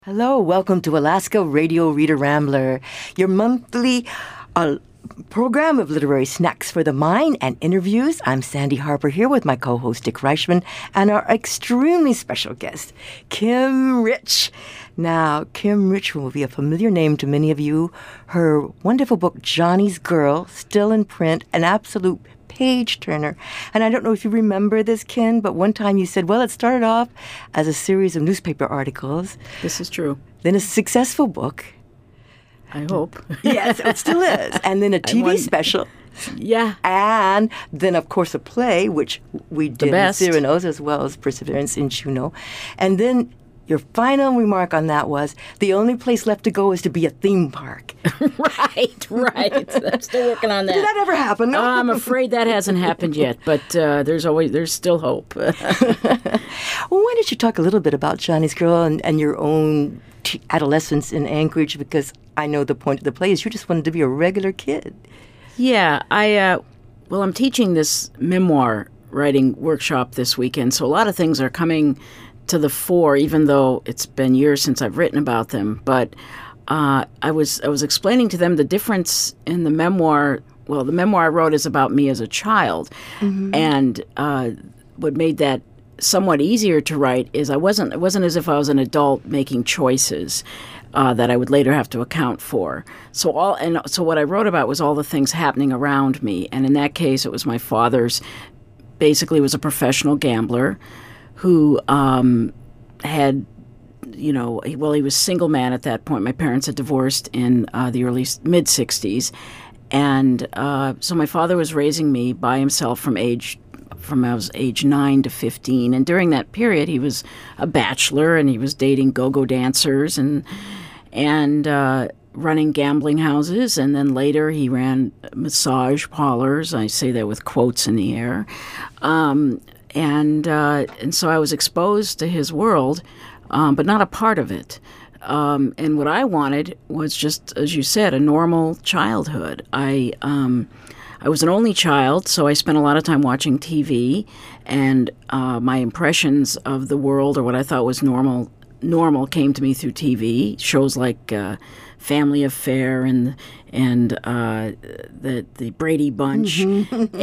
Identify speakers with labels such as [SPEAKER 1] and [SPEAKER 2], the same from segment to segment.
[SPEAKER 1] Hello, welcome to Alaska Radio Reader Rambler, your monthly program of literary snacks for the mind and interviews. I'm Sandy Harper here with my co-host Dick Reichman and our extremely special guest, Kim Rich. Now, Kim Rich will be a familiar name to many of you. Her wonderful book, Johnny's Girl, still in print, an absolute page turner. And I don't know if you remember this, Ken, but one time you said, well, it started off as a series of newspaper articles.
[SPEAKER 2] This is true.
[SPEAKER 1] Then a successful book.
[SPEAKER 2] I hope.
[SPEAKER 1] Yes, it still is. And then a TV special.
[SPEAKER 2] Yeah.
[SPEAKER 1] And then, of course, a play, which we did in Cyrano's as well as Perseverance in Juneau. And then your final remark on that was, the only place left to go is to be a theme park.
[SPEAKER 2] Right. I'm still working on that.
[SPEAKER 1] Did that ever happen?
[SPEAKER 2] I'm afraid that hasn't happened yet, but there's still hope.
[SPEAKER 1] Well, why don't you talk a little bit about Johnny's Girl and your own adolescence in Anchorage, because I know the point of the play is you just wanted to be a regular kid.
[SPEAKER 2] Yeah, I'm teaching this memoir writing workshop this weekend, so a lot of things are coming to the fore, even though it's been years since I've written about them. But I was explaining to them the difference in the memoir. Well, the memoir I wrote is about me as a child, and what made that somewhat easier to write is it wasn't as if I was an adult making choices that I would later have to account for. So what I wrote about was all the things happening around me, and in that case, it was my father's. Basically, was a professional gambler who had, he was single man at that point. My parents had divorced in the early mid-'60s, and so my father was raising me by himself from I was age 9 to 15, and during that period he was a bachelor and he was dating go-go dancers and running gambling houses, and then later he ran massage parlors. I say that with quotes in the air, and so I was exposed to his world, but not a part of it. And what I wanted was just, as you said, a normal childhood. I was an only child, so I spent a lot of time watching TV, and my impressions of the world, or what I thought was normal, came to me through TV. Shows like Family Affair and the Brady Bunch, and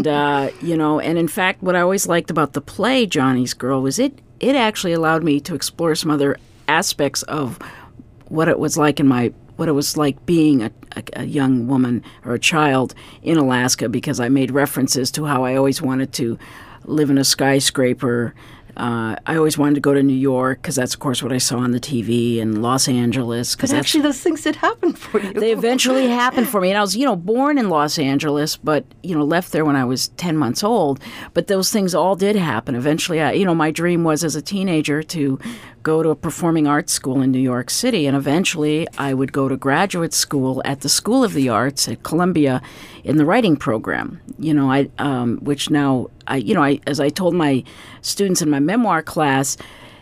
[SPEAKER 2] and in fact, what I always liked about the play Johnny's Girl was it actually allowed me to explore some other aspects of what it was like being a young woman or a child in Alaska, because I made references to how I always wanted to live in a skyscraper. I always wanted to go to New York because that's, of course, what I saw on the TV, and Los Angeles.
[SPEAKER 1] But actually, those things did happen for you.
[SPEAKER 2] They eventually happened for me. And I was, born in Los Angeles, but, left there when I was 10 months old. But those things all did happen. Eventually, my dream was as a teenager to go to a performing arts school in New York City. And eventually, I would go to graduate school at the School of the Arts at Columbia in the writing program, which now, as I told my students in my memoir class,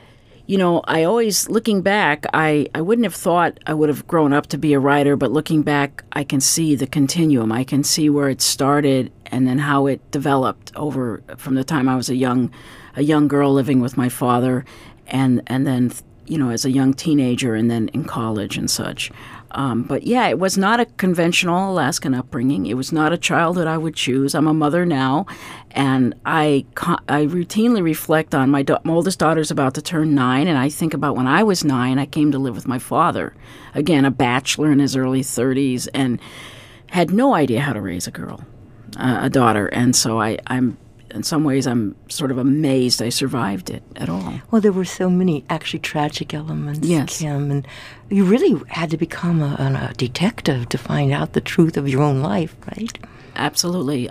[SPEAKER 2] I always, looking back, I wouldn't have thought I would have grown up to be a writer, but looking back, I can see the continuum. I can see where it started and then how it developed over from the time I was a young girl living with my father, and then, as a young teenager and then in college and such. But yeah, it was not a conventional Alaskan upbringing. It was not a childhood I would choose. I'm a mother now, and I routinely reflect on my oldest daughter's about to turn 9, and I think about when I was 9, I came to live with my father, again, a bachelor in his early 30s, and had no idea how to raise a daughter. And so I'm in some ways, I'm sort of amazed I survived it at all.
[SPEAKER 1] Well, there were so many actually tragic elements,
[SPEAKER 2] yes.
[SPEAKER 1] Kim, and you really had to become a detective to find out the truth of your own life, right?
[SPEAKER 2] Absolutely.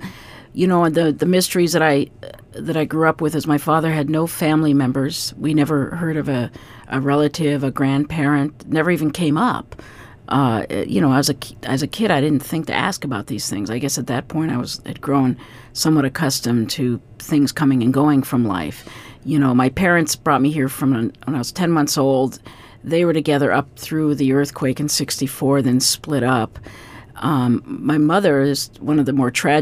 [SPEAKER 2] The mysteries that I grew up with is my father had no family members. We never heard of a relative, a grandparent, never even came up. As a kid, I didn't think to ask about these things. I guess at that point had grown somewhat accustomed to things coming and going from life. My parents brought me here when I was 10 months old. They were together up through the earthquake in '64, then split up. My mother is the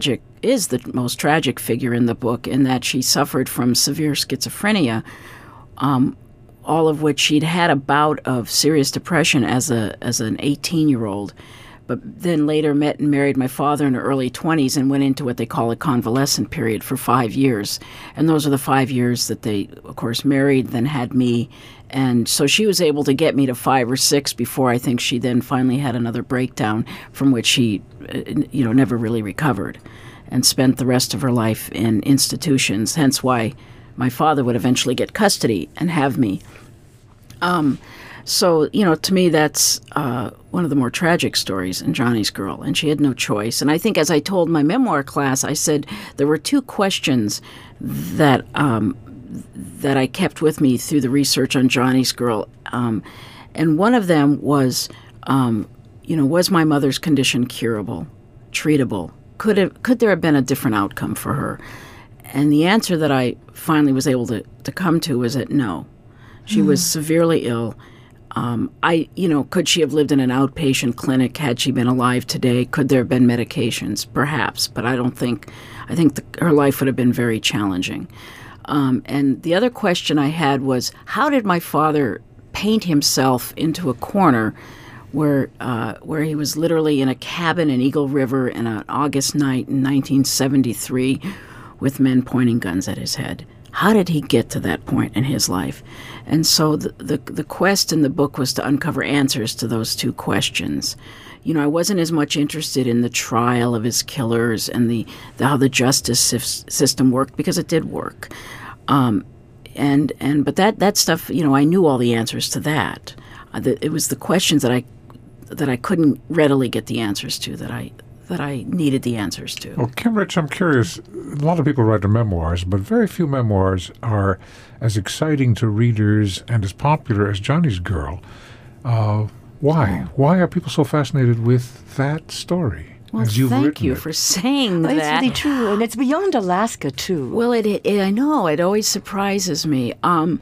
[SPEAKER 2] most tragic figure in the book, in that she suffered from severe schizophrenia. all of which she'd had a bout of serious depression as an 18-year-old, but then later met and married my father in her early 20s and went into what they call a convalescent period for 5 years. And those are the 5 years that they, of course, married, then had me. And so she was able to get me to 5 or 6 before I think she then finally had another breakdown from which she, never really recovered and spent the rest of her life in institutions, hence why my father would eventually get custody and have me. So, to me, that's one of the more tragic stories in Johnny's Girl, and she had no choice. And I think as I told my memoir class, I said there were 2 questions that I kept with me through the research on Johnny's Girl. And one of them was, was my mother's condition curable, treatable? Could there have been a different outcome for her? And the answer that I finally was able to come to was that no. She was severely ill. Could she have lived in an outpatient clinic had she been alive today? Could there have been medications? Perhaps, but I think her life would have been very challenging. And the other question I had was, how did my father paint himself into a corner where he was literally in a cabin in Eagle River in an August night in 1973 with men pointing guns at his head? How did he get to that point in his life? And so the quest in the book was to uncover answers to those 2 questions. I wasn't as much interested in the trial of his killers and how the justice system worked, because it did work. But that stuff, I knew all the answers to that. It was the questions that I couldn't readily get the answers to that I needed the answers to.
[SPEAKER 3] Well, Kim Rich, I'm curious. A lot of people write their memoirs, but very few memoirs are as exciting to readers and as popular as Johnny's Girl. Why? Why are people so fascinated with that story?
[SPEAKER 2] Well, thank you for saying that.
[SPEAKER 1] It's really true, and it's beyond Alaska, too.
[SPEAKER 2] Well, I know. It always surprises me. I'm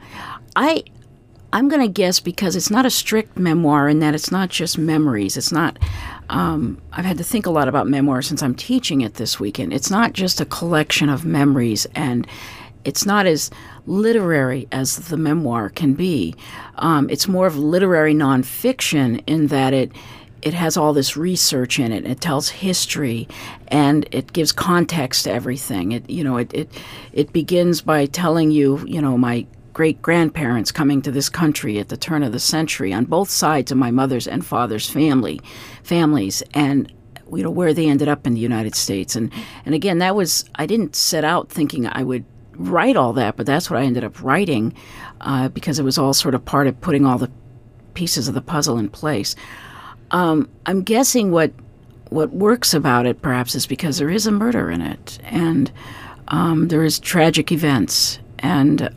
[SPEAKER 2] going to guess because it's not a strict memoir in that it's not just memories. It's not, I've had to think a lot about memoir since I'm teaching it this weekend. It's not just a collection of memories, and it's not as literary as the memoir can be. It's more of literary nonfiction in that it has all this research in it. It tells history, and it gives context to everything. It begins by telling you, my great-grandparents coming to this country at the turn of the century on both sides of my mother's and father's families, and where they ended up in the United States. And again, I didn't set out thinking I would write all that, but that's what I ended up writing because it was all sort of part of putting all the pieces of the puzzle in place. I'm guessing what works about it perhaps is because there is a murder in it, and there is tragic events, and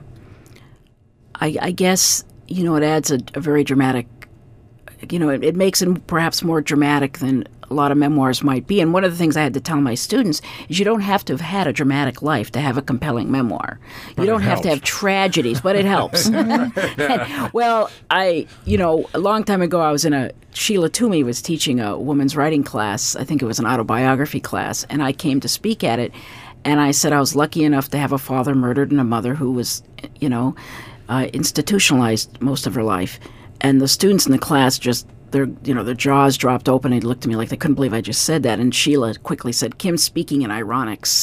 [SPEAKER 2] I guess, it adds a very dramatic, it makes it perhaps more dramatic than a lot of memoirs might be. And one of the things I had to tell my students is you don't have to have had a dramatic life to have a compelling memoir. You don't have to have tragedies, but it helps. Well, a long time ago, I was Sheila Toomey was teaching a women's writing class. I think it was an autobiography class, and I came to speak at it. And I said I was lucky enough to have a father murdered and a mother who was, institutionalized most of her life. And the students in the class just, their jaws dropped open. They looked at me like they couldn't believe I just said that. And Sheila quickly said, "Kim's speaking in ironics."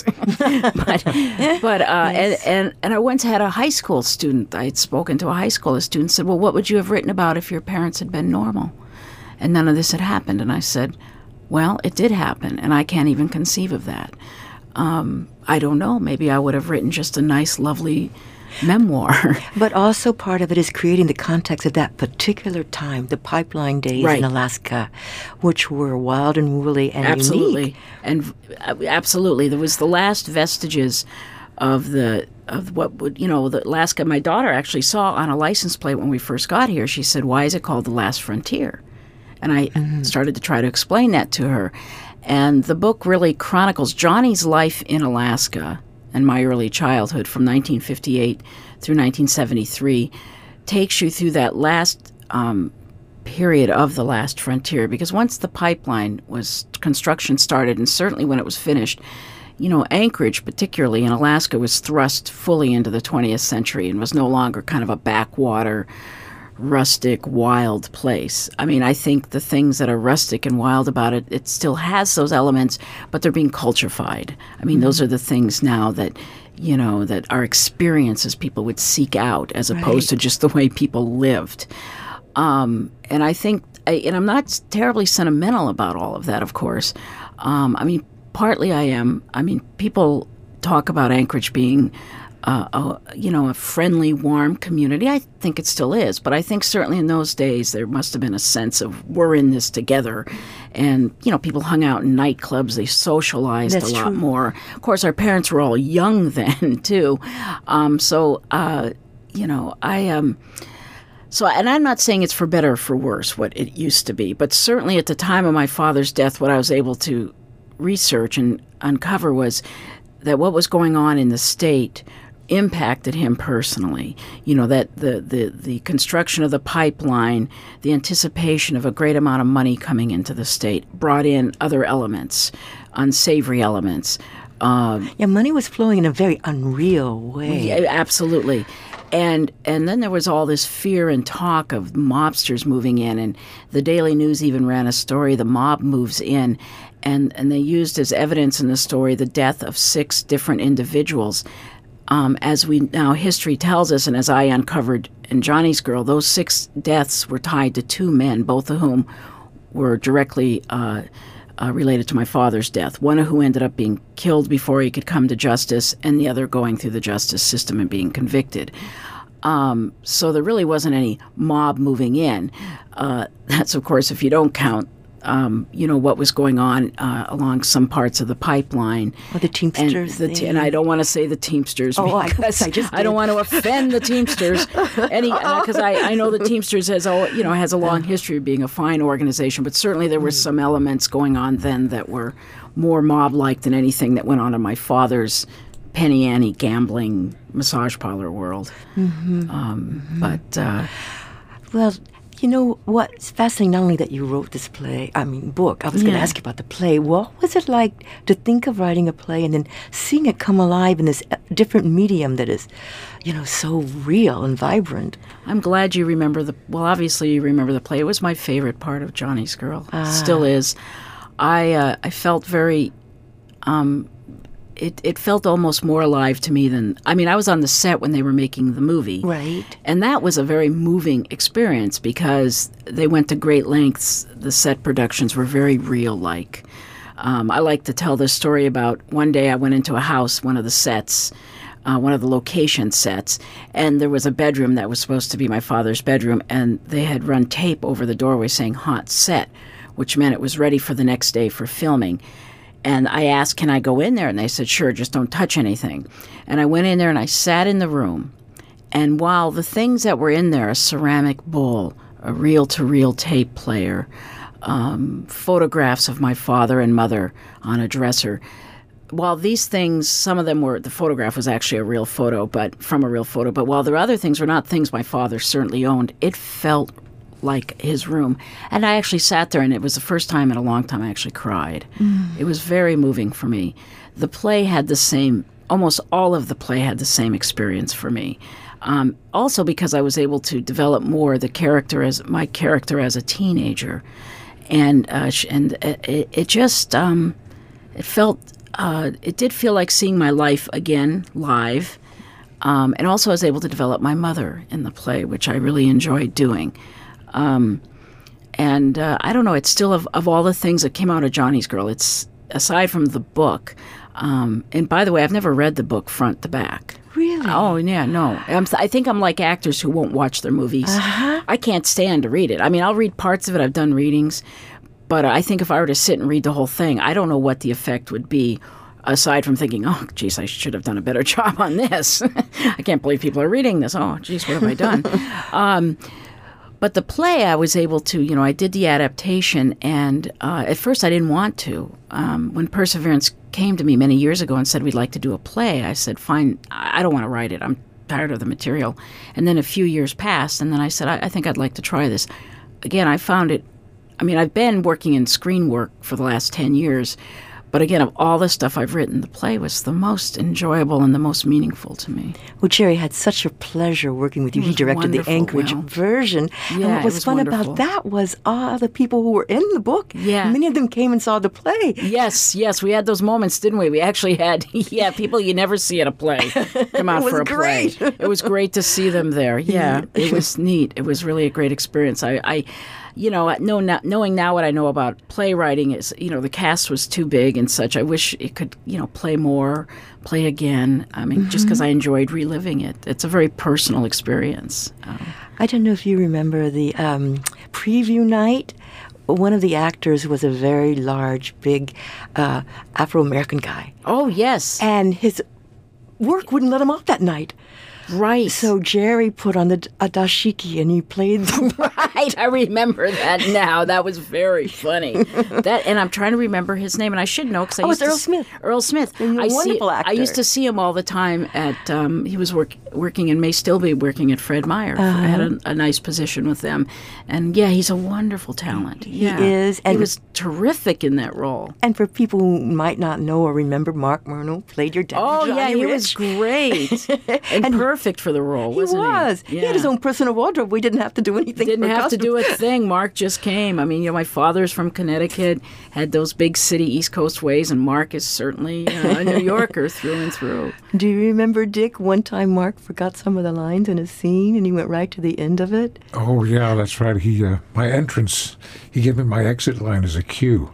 [SPEAKER 2] And I once had a high school student. I had spoken to a high school student. Said, "Well, what would you have written about if your parents had been normal, and none of this had happened?" And I said, "Well, it did happen, and I can't even conceive of that. I don't know. Maybe I would have written just a nice, lovely memoir."
[SPEAKER 1] But also part of it is creating the context of that particular time, the pipeline days in Alaska, which were wild and woolly and unique.
[SPEAKER 2] And absolutely. There was the last vestiges of the Alaska. My daughter actually saw on a license plate when we first got here. She said, "Why is it called the Last Frontier?" And I started to try to explain that to her. And the book really chronicles Johnny's life in Alaska and my early childhood from 1958 through 1973, takes you through that last period of the last frontier. Because once the pipeline construction started, and certainly when it was finished, Anchorage, particularly in Alaska, was thrust fully into the 20th century and was no longer kind of a backwater, rustic, wild place. I mean, I think the things that are rustic and wild about it, it still has those elements, but they're being culturified. I mean, those are the things now that, that are experiences people would seek out as opposed to just the way people lived. And I think, and I'm not terribly sentimental about all of that, of course. I mean, partly I am. I mean, people talk about Anchorage being a friendly, warm community. I think it still is, but I think certainly in those days there must have been a sense of we're in this together. And, people hung out in nightclubs, they socialized a lot more. Of course, our parents were all young then, too. So, and I'm not saying it's for better or for worse what it used to be, but certainly at the time of my father's death, what I was able to research and uncover was that what was going on in the state impacted him personally. That the construction of the pipeline, the anticipation of a great amount of money coming into the state brought in other elements, unsavory elements.
[SPEAKER 1] Money was flowing in a very unreal way.
[SPEAKER 2] Yeah, absolutely. And then there was all this fear and talk of mobsters moving in, and the Daily News even ran a story, the mob moves in, and they used as evidence in the story the death of 6 different individuals. As we now, history tells us, and as I uncovered in Johnny's Girl, those 6 deaths were tied to 2 men, both of whom were directly related to my father's death. One who ended up being killed before he could come to justice, and the other going through the justice system and being convicted. So there really wasn't any mob moving in. That's, of course, if you don't count what was going on along some parts of the pipeline.
[SPEAKER 1] Or the Teamsters.
[SPEAKER 2] And I don't want to say the Teamsters because I don't want to offend the Teamsters. Because I know the Teamsters has a long history of being a fine organization, but certainly there were some elements going on then that were more mob-like than anything that went on in my father's Penny Annie gambling massage parlor world.
[SPEAKER 1] Well, you know what's fascinating, not only that you wrote this book, I was going to ask you about the play. What was it like to think of writing a play and then seeing it come alive in this different medium that is, so real and vibrant?
[SPEAKER 2] I'm glad you remember obviously you remember the play. It was my favorite part of Johnny's Girl. It still is. I felt very... It felt almost more alive to me than... I was on the set when they were making the movie.
[SPEAKER 1] Right.
[SPEAKER 2] And that was a very moving experience because they went to great lengths. The set productions were very real-like. I like to tell this story about one day I went into a house, one of the sets, one of the location sets, and there was a bedroom that was supposed to be my father's bedroom, and they had run tape over the doorway saying hot set, which meant it was ready for the next day for filming. And I asked, can I go in there? And they said, sure, just don't touch anything. And I went in there and I sat in the room. And while the things that were in there, a ceramic bowl, a reel-to-reel tape player, photographs of my father and mother on a dresser, while these things, some of them were, the photograph was actually a real photo, but from a real photo, but while the other things were not things my father certainly owned, it felt like his room. And I actually sat there, and it was the first time in a long time I actually cried. It was very moving for me. The play had the same, almost all of the play had the same experience for me. Also because I was able to develop more my character as a teenager. And it just, it did feel like seeing my life again live. And also I was able to develop my mother in the play, which I really enjoyed doing. I don't know, it's still of all the things that came out of Johnny's Girl, it's aside from the book. And by the way, I've never read the book front to back.
[SPEAKER 1] Really?
[SPEAKER 2] Oh, yeah, no. I think I'm like actors who won't watch their movies. I can't stand to read it. I'll read parts of it. I've done readings. But I think if I were to sit and read the whole thing, I don't know what the effect would be, aside from thinking, oh, geez, I should have done a better job on this. I can't believe people are reading this. Oh, geez, what have I done? But the play, I was able to, I did the adaptation, and at first I didn't want to. When Perseverance came to me many years ago and said, we'd like to do a play, I said, fine, I don't want to write it. I'm tired of the material. And then a few years passed, and then I said, I think I'd like to try this. Again, I found it, I've been working in screen work for the last 10 years, But again, of all the stuff I've written, the play was the most enjoyable and the most meaningful to me.
[SPEAKER 1] Well, Jerry had such a pleasure working with you. He directed the
[SPEAKER 2] wonderful,
[SPEAKER 1] Anchorage
[SPEAKER 2] Will.
[SPEAKER 1] version. And
[SPEAKER 2] Yeah,
[SPEAKER 1] what was
[SPEAKER 2] it was
[SPEAKER 1] fun
[SPEAKER 2] wonderful.
[SPEAKER 1] about that was the people who were in the book.
[SPEAKER 2] Yeah.
[SPEAKER 1] Many of them came and saw the play.
[SPEAKER 2] Yes, we had those moments, didn't we? We actually had, people you never see at a play come out
[SPEAKER 1] It was
[SPEAKER 2] for a
[SPEAKER 1] great.
[SPEAKER 2] play. It was great to see them there. Yeah, it was neat. It was really a great experience. Knowing now what I know about playwriting is, the cast was too big and such. I wish it could, play more, play again. I mean, just because I enjoyed reliving it. It's a very personal experience.
[SPEAKER 1] I don't know if you remember the preview night. One of the actors was a very large, big Afro-American guy.
[SPEAKER 2] Oh, yes.
[SPEAKER 1] And his work wouldn't let him off that night.
[SPEAKER 2] Right.
[SPEAKER 1] So Jerry put on a dashiki and he played the
[SPEAKER 2] Right, I remember that now. That was very funny. And I'm trying to remember his name, and I should know because
[SPEAKER 1] it's Earl Smith.
[SPEAKER 2] Earl Smith.
[SPEAKER 1] He's a wonderful actor.
[SPEAKER 2] I used to see him all the time at. He was working and may still be working at Fred Meyer. I had a nice position with them, and he's a wonderful talent.
[SPEAKER 1] He is, and
[SPEAKER 2] he was terrific in that role.
[SPEAKER 1] And for people who might not know or remember, Mark Murnau played your dad.
[SPEAKER 2] Oh
[SPEAKER 1] Johnny
[SPEAKER 2] he
[SPEAKER 1] Rich.
[SPEAKER 2] was great and perfect for the role, wasn't he?
[SPEAKER 1] He was.
[SPEAKER 2] Yeah.
[SPEAKER 1] He had his own personal wardrobe. We didn't have to do anything.
[SPEAKER 2] Didn't have to do a thing. Mark just came. I mean, my father's from Connecticut, had those big city East Coast ways, and Mark is certainly a New Yorker through and through.
[SPEAKER 1] Do you remember, Dick, one time Mark forgot some of the lines in a scene and he went right to the end of it?
[SPEAKER 3] Oh, yeah, that's right. My entrance, he gave me my exit line as a cue.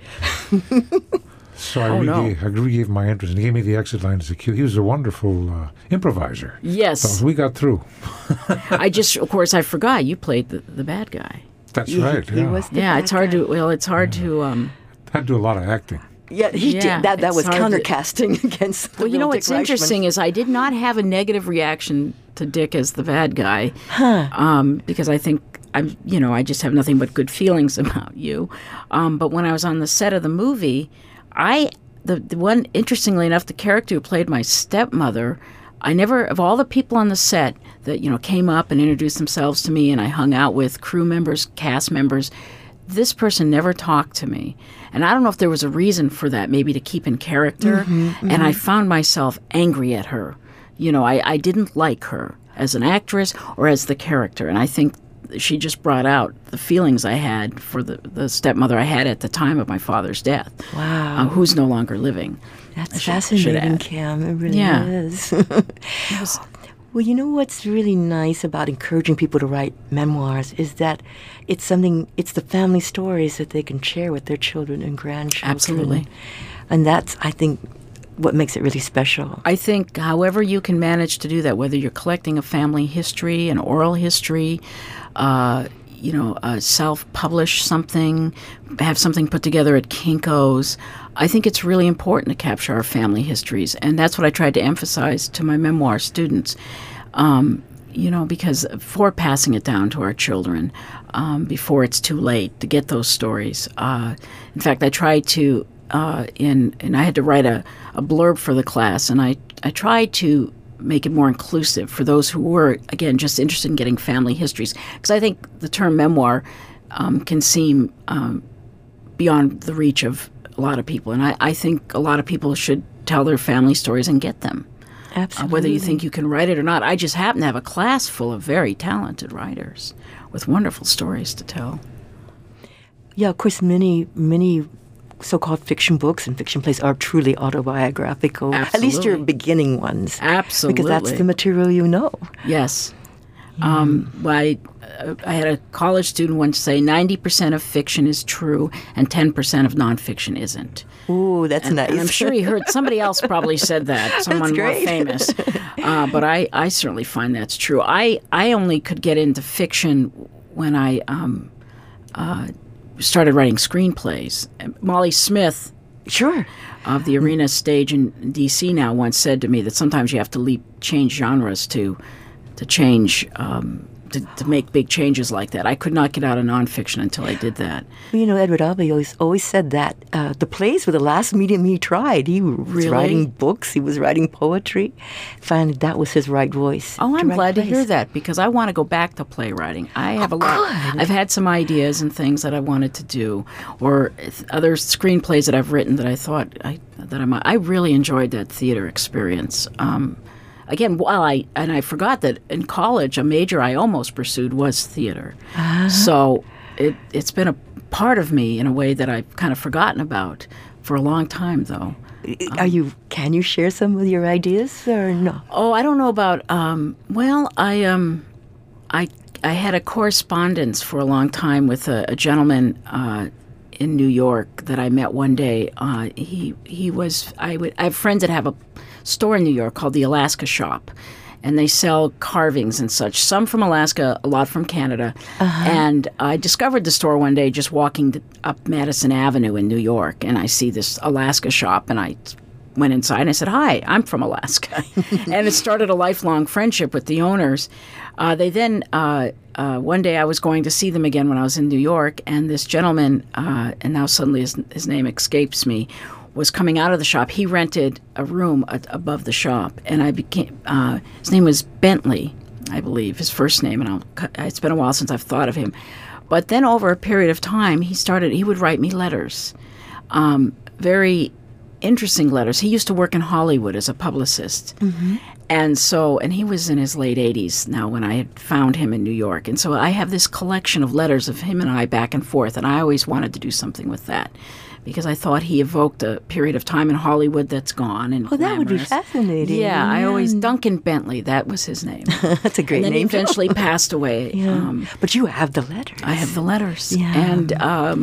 [SPEAKER 3] So I gave him my entrance, and he gave me the exit line as a cue. He was a wonderful improviser.
[SPEAKER 2] Yes.
[SPEAKER 3] So we got through.
[SPEAKER 2] Of course, I forgot you played the bad guy.
[SPEAKER 3] That's right.
[SPEAKER 1] He was the bad
[SPEAKER 2] it's hard
[SPEAKER 1] guy.
[SPEAKER 2] to.
[SPEAKER 3] Had to do a lot of acting.
[SPEAKER 1] Yeah, he did. That
[SPEAKER 2] it's
[SPEAKER 1] was
[SPEAKER 2] hard to-
[SPEAKER 1] countercasting against the
[SPEAKER 2] Well,
[SPEAKER 1] real
[SPEAKER 2] what's
[SPEAKER 1] Dick Reichman.
[SPEAKER 2] interesting is I did not have a negative reaction to Dick as the bad guy, because I think I just have nothing but good feelings about you. But when I was on the set of the movie, the one, interestingly enough, the character who played my stepmother, I never, of all the people on the set that came up and introduced themselves to me, and I hung out with crew members, cast members, this person never talked to me. And I don't know if there was a reason for that, maybe to keep in character. And I found myself angry at her. I didn't like her as an actress or as the character. And I think she just brought out the feelings I had for the stepmother I had at the time of my father's death.
[SPEAKER 1] Wow.
[SPEAKER 2] Who's no longer living.
[SPEAKER 1] That's
[SPEAKER 2] should
[SPEAKER 1] fascinating,
[SPEAKER 2] add.
[SPEAKER 1] Cam. It really
[SPEAKER 2] Yeah.
[SPEAKER 1] is. Well, you know what's really nice about encouraging people to write memoirs is that it's the family stories that they can share with their children and grandchildren.
[SPEAKER 2] Absolutely.
[SPEAKER 1] And that's, I think, what makes it really special.
[SPEAKER 2] I think however you can manage to do that, whether you're collecting a family history, an oral history, self-publish something, have something put together at Kinko's, I think it's really important to capture our family histories. And that's what I tried to emphasize to my memoir students, because for passing it down to our children before it's too late to get those stories. In fact, I tried to, and I had to write a blurb for the class, and I tried to make it more inclusive for those who were, again, just interested in getting family histories. Because I think the term memoir can seem beyond the reach of a lot of people. And I think a lot of people should tell their family stories and get them.
[SPEAKER 1] Absolutely.
[SPEAKER 2] Whether you think you can write it or not. I just happen to have a class full of very talented writers with wonderful stories to tell.
[SPEAKER 1] Yeah, of course, many so-called fiction books and fiction plays are truly autobiographical.
[SPEAKER 2] Absolutely.
[SPEAKER 1] At least your beginning ones.
[SPEAKER 2] Absolutely.
[SPEAKER 1] Because that's the material you know.
[SPEAKER 2] Yes. I had a college student once say 90% of fiction is true and 10% of nonfiction isn't.
[SPEAKER 1] Ooh, that's nice.
[SPEAKER 2] And I'm sure he heard somebody else probably said that, someone more
[SPEAKER 1] great.
[SPEAKER 2] famous. But I certainly find that's true. I only could get into fiction when I started writing screenplays. Molly Smith
[SPEAKER 1] Sure.
[SPEAKER 2] of the Arena Stage in D.C. now once said to me that sometimes you have to change genres to change to make big changes like that. I could not get out of nonfiction until I did that.
[SPEAKER 1] Well, Edward Albee always said that the plays were the last medium he tried. He was
[SPEAKER 2] Really?
[SPEAKER 1] writing books. He was writing poetry. Finally, that was his right voice.
[SPEAKER 2] Oh, I'm
[SPEAKER 1] write
[SPEAKER 2] glad to
[SPEAKER 1] plays.
[SPEAKER 2] hear that because I want to go back to playwriting. I have a lot.
[SPEAKER 1] good.
[SPEAKER 2] I've had some ideas and things that I wanted to do, or other screenplays that I've written that I thought I really enjoyed that theater experience. Again, I forgot that in college a major I almost pursued was theater. So it's been a part of me in a way that I've kind of forgotten about for a long time, though.
[SPEAKER 1] Can you share some of your ideas or no?
[SPEAKER 2] Oh, I don't know about. I had a correspondence for a long time with a gentleman in New York that I met one day. I have friends that have a store in New York called the Alaska Shop, and they sell carvings and such. Some from Alaska, a lot from Canada. And I discovered the store one day just walking up Madison Avenue in New York, and I see this Alaska Shop, and I went inside and I said, "Hi, I'm from Alaska." And it started a lifelong friendship with the owners. They then, one day I was going to see them again when I was in New York, and this gentleman, and now suddenly his name escapes me, was coming out of the shop. He rented a room above the shop, and his name was Bentley, I believe, his first name, and it's been a while since I've thought of him. But then over a period of time, he would write me letters, very interesting letters. He used to work in Hollywood as a publicist. And he was in his late 80s now when I had found him in New York. And so I have this collection of letters of him and I back and forth, and I always wanted to do something with that because I thought he evoked a period of time in Hollywood that's gone. And
[SPEAKER 1] That would be
[SPEAKER 2] glamorous.
[SPEAKER 1] fascinating.
[SPEAKER 2] Yeah, Duncan Bentley, that was his name.
[SPEAKER 1] That's a great
[SPEAKER 2] And then
[SPEAKER 1] name.
[SPEAKER 2] he eventually passed away.
[SPEAKER 1] Yeah. But you have the letters.
[SPEAKER 2] I have the letters.
[SPEAKER 1] Yeah.
[SPEAKER 2] And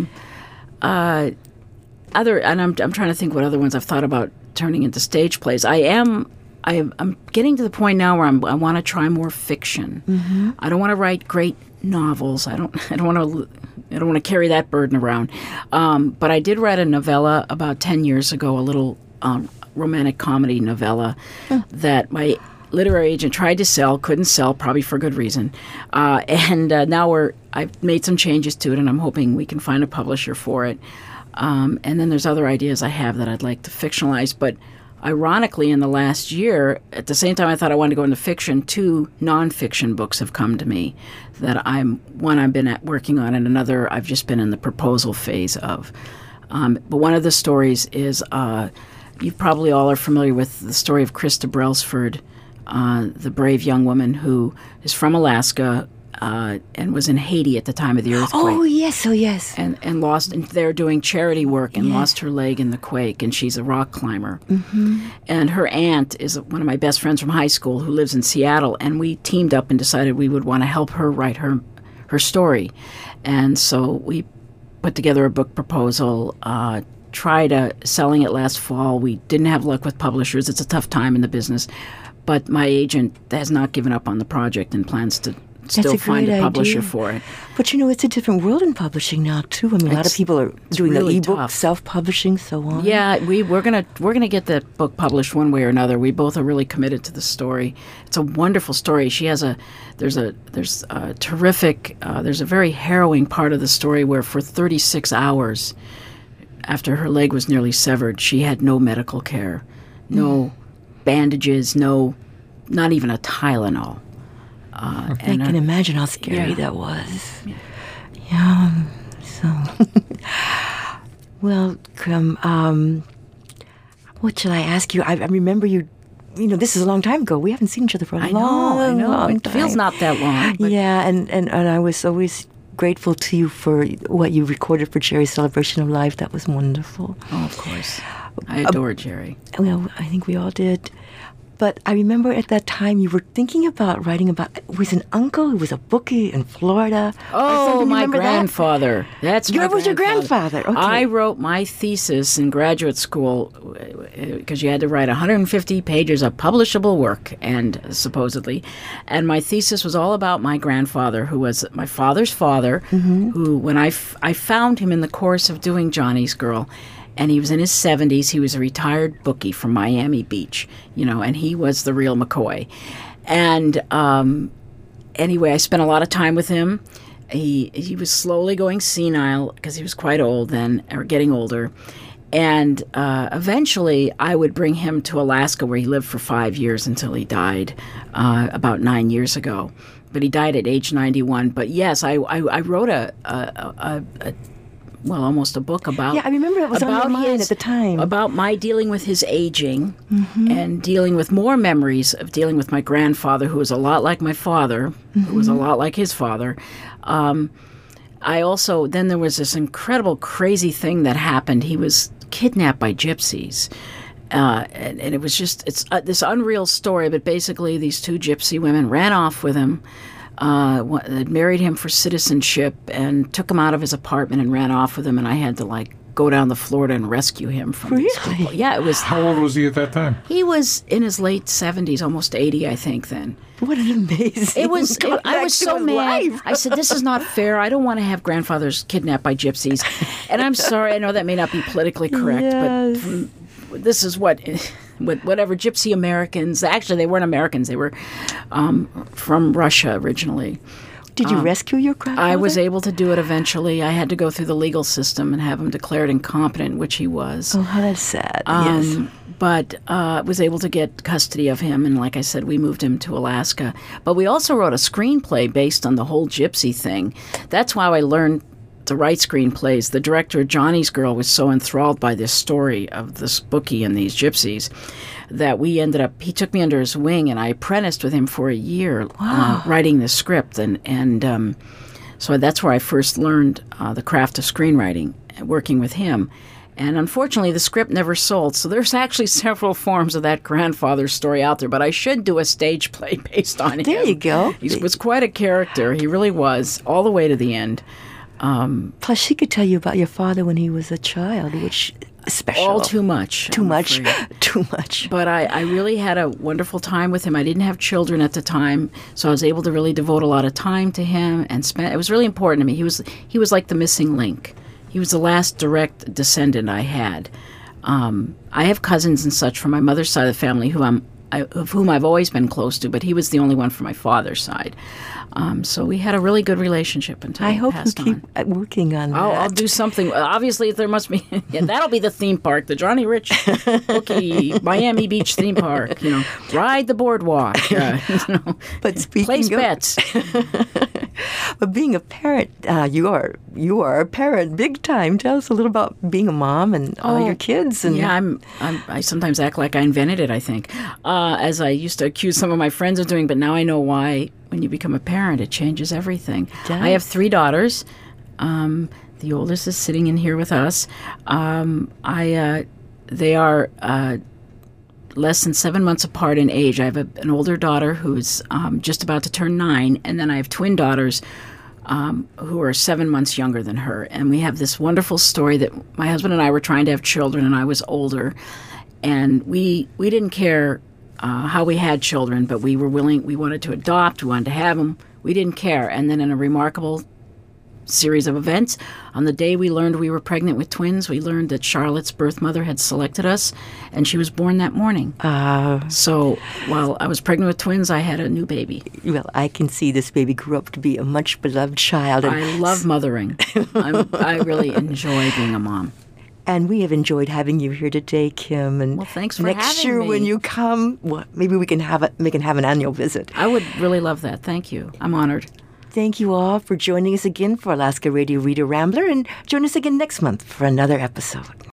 [SPEAKER 2] I'm trying to think what other ones I've thought about turning into stage plays. I'm getting to the point now where I want to try more fiction. I don't want to write great novels. I don't want to carry that burden around. But I did write a novella about 10 years ago, a little romantic comedy novella that my literary agent tried to sell, couldn't sell, probably for good reason. And now I've made some changes to it, and I'm hoping we can find a publisher for it. And then there's other ideas I have that I'd like to fictionalize. But ironically, in the last year, at the same time I thought I wanted to go into fiction, 2 nonfiction books have come to me that one I've been working on, and another I've just been in the proposal phase of. But one of the stories is, you probably all are familiar with the story of Krista Brailsford, the brave young woman who is from Alaska, and was in Haiti at the time of the earthquake.
[SPEAKER 1] Oh, yes.
[SPEAKER 2] And lost, and they're doing charity work and lost her leg in the quake, and she's a rock climber. And her aunt is one of my best friends from high school who lives in Seattle, and we teamed up and decided we would want to help her write her story. And so we put together a book proposal, tried selling it last fall. We didn't have luck with publishers. It's a tough time in the business. But my agent has not given up on the project and plans to still find a publisher for it.
[SPEAKER 1] But it's a different world in publishing now too. I mean, a lot of people are doing
[SPEAKER 2] really
[SPEAKER 1] the ebook,
[SPEAKER 2] tough.
[SPEAKER 1] self-publishing, so on.
[SPEAKER 2] Yeah, we're gonna get the book published one way or another. We both are really committed to the story. It's a wonderful story. There's a very harrowing part of the story where for 36 hours after her leg was nearly severed, she had no medical care, no bandages, not even a Tylenol.
[SPEAKER 1] I can imagine how scary that was. So, well, what should I ask you? I remember you. This is a long time ago. We haven't seen each other for a long time.
[SPEAKER 2] It feels not that long. But
[SPEAKER 1] Yeah, and I was always grateful to you for what you recorded for Jerry's Celebration of Life. That was wonderful.
[SPEAKER 2] Oh, of course. I adore Jerry.
[SPEAKER 1] Well, I think we all did. But I remember at that time you were thinking about writing about, it was an uncle who was a bookie in Florida.
[SPEAKER 2] Oh, my
[SPEAKER 1] Remember that?
[SPEAKER 2] grandfather. That's my
[SPEAKER 1] Was your grandfather? Okay.
[SPEAKER 2] I wrote my thesis in graduate school because you had to write 150 pages of publishable work, and supposedly. And my thesis was all about my grandfather, who was my father's father, who, when I found him in the course of doing Johnny's Girl, and he was in his 70s. He was a retired bookie from Miami Beach, and he was the real McCoy. And anyway, I spent a lot of time with him. He was slowly going senile because he was quite old then, or getting older. And eventually, I would bring him to Alaska, where he lived for 5 years until he died about 9 years ago. But he died at age 91. But yes, I wrote almost a book about.
[SPEAKER 1] Yeah, I remember it was on your mind at the time.
[SPEAKER 2] About my dealing with his aging and dealing with more memories of dealing with my grandfather, who was a lot like my father, who was a lot like his father. Then there was this incredible, crazy thing that happened. He was kidnapped by gypsies. And it was just, it's this unreal story, but basically these two gypsy women ran off with him, married him for citizenship, and took him out of his apartment and ran off with him, and I had to, go down to Florida and rescue him from these people. Yeah, it was...
[SPEAKER 3] How old was he at that time?
[SPEAKER 2] He was in his late 70s, almost 80, I think, then.
[SPEAKER 1] What an amazing...
[SPEAKER 2] I was so mad.
[SPEAKER 1] Life.
[SPEAKER 2] I said, this is not fair. I don't want to have grandfathers kidnapped by gypsies. And I'm sorry, I know that may not be politically correct, but this is whatever gypsy Americans... Actually, they weren't Americans. They were from Russia originally.
[SPEAKER 1] Did you rescue your grandfather?
[SPEAKER 2] I was able to do it eventually. I had to go through the legal system and have him declared incompetent, which he was.
[SPEAKER 1] Oh, how that's sad. Yes.
[SPEAKER 2] But was able to get custody of him, and like I said, we moved him to Alaska. But we also wrote a screenplay based on the whole gypsy thing. That's how I learned to write screenplays. The director of Johnny's Girl was so enthralled by this story of this bookie and these gypsies that he took me under his wing, and I apprenticed with him for a year writing the script. And so that's where I first learned the craft of screenwriting, working with him. And unfortunately, the script never sold. So there's actually several forms of that grandfather story out there. But I should do a stage play based on him.
[SPEAKER 1] There you go.
[SPEAKER 2] He was quite a character. He really was, all the way to the end.
[SPEAKER 1] Plus, she could tell you about your father when he was a child, which is special.
[SPEAKER 2] All too much.
[SPEAKER 1] Too much. Too much.
[SPEAKER 2] But I really had a wonderful time with him. I didn't have children at the time, so I was able to really devote a lot of time to him and it was really important to me. He was like the missing link. He was the last direct descendant I had. I have cousins and such from my mother's side of the family of whom I've always been close to, but he was the only one from my father's side. So we had a really good relationship until
[SPEAKER 1] I
[SPEAKER 2] he
[SPEAKER 1] hope
[SPEAKER 2] passed
[SPEAKER 1] you keep
[SPEAKER 2] on.
[SPEAKER 1] working on that.
[SPEAKER 2] I'll do something. Obviously, there must be. Yeah, that'll be the theme park, the Johnny Rich Bookie Miami Beach theme park. Ride the boardwalk.
[SPEAKER 1] But speaking
[SPEAKER 2] place
[SPEAKER 1] of
[SPEAKER 2] bets.
[SPEAKER 1] But being a parent, you are a parent big time. Tell us a little about being a mom and all your kids. And
[SPEAKER 2] yeah, I sometimes act like I invented it. I think, as I used to accuse some of my friends of doing, but now I know why. When you become a parent, it changes everything. I have 3 daughters. The oldest is sitting in here with us. They are less than 7 months apart in age. I have an older daughter who's just about to turn 9, and then I have twin daughters who are 7 months younger than her. And we have this wonderful story that my husband and I were trying to have children, and I was older. And we didn't care how we had children, but we wanted to adopt, we wanted to have them. We didn't care. And then in a remarkable series of events, on the day we learned we were pregnant with twins, we learned that Charlotte's birth mother had selected us, and she was born that morning. So while I was pregnant with twins, I had a new baby.
[SPEAKER 1] Well, I can see this baby grew up to be a much beloved child. And
[SPEAKER 2] I love mothering. I really enjoy being a mom.
[SPEAKER 1] And we have enjoyed having you here today, Kim. And
[SPEAKER 2] thanks for
[SPEAKER 1] next
[SPEAKER 2] having
[SPEAKER 1] year
[SPEAKER 2] me.
[SPEAKER 1] when you come, maybe we can have an annual visit.
[SPEAKER 2] I would really love that. Thank you. I'm honored.
[SPEAKER 1] Thank you all for joining us again for Alaska Radio Reader Rambler, and join us again next month for another episode.